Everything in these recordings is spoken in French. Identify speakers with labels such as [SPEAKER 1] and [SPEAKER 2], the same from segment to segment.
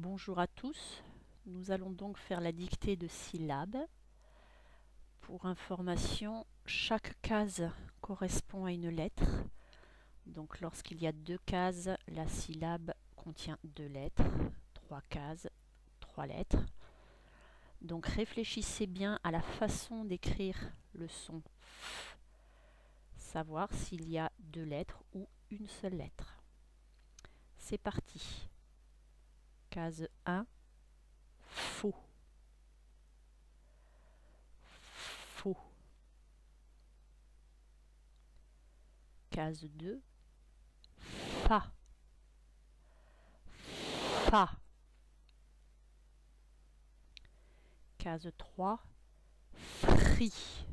[SPEAKER 1] Bonjour à tous, nous allons donc faire la dictée de syllabes. Pour information, chaque case correspond à une lettre. Donc lorsqu'il y a 2 cases, la syllabe contient 2 lettres, 3 cases, 3 lettres. Donc réfléchissez bien à la façon d'écrire le son F, savoir s'il y a 2 lettres ou une seule lettre. C'est parti. Case 1, faux. Faux. Case 2, fa. Fa. Case 3, fri.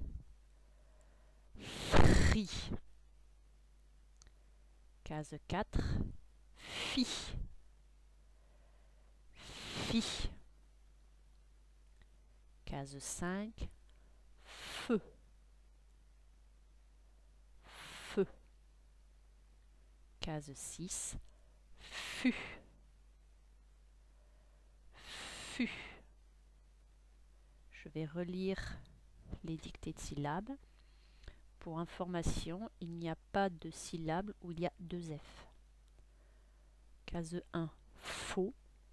[SPEAKER 1] Fri. Case 4, fi. Fi. Case 5, feu. Feu. Case 6, fut. Fut. Je vais relire les dictées de syllabes. Pour information, il n'y a pas de syllabe où il y a 2 F. Case 1, faux.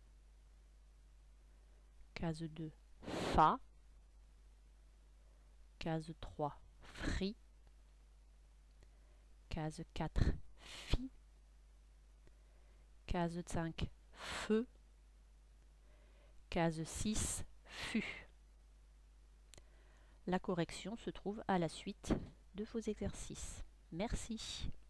[SPEAKER 1] Case 2, fa. Case 3, fri. Case 4, fi. Case 5, feu. Case 6, fut. La correction se trouve à la suite de vos exercices. Merci.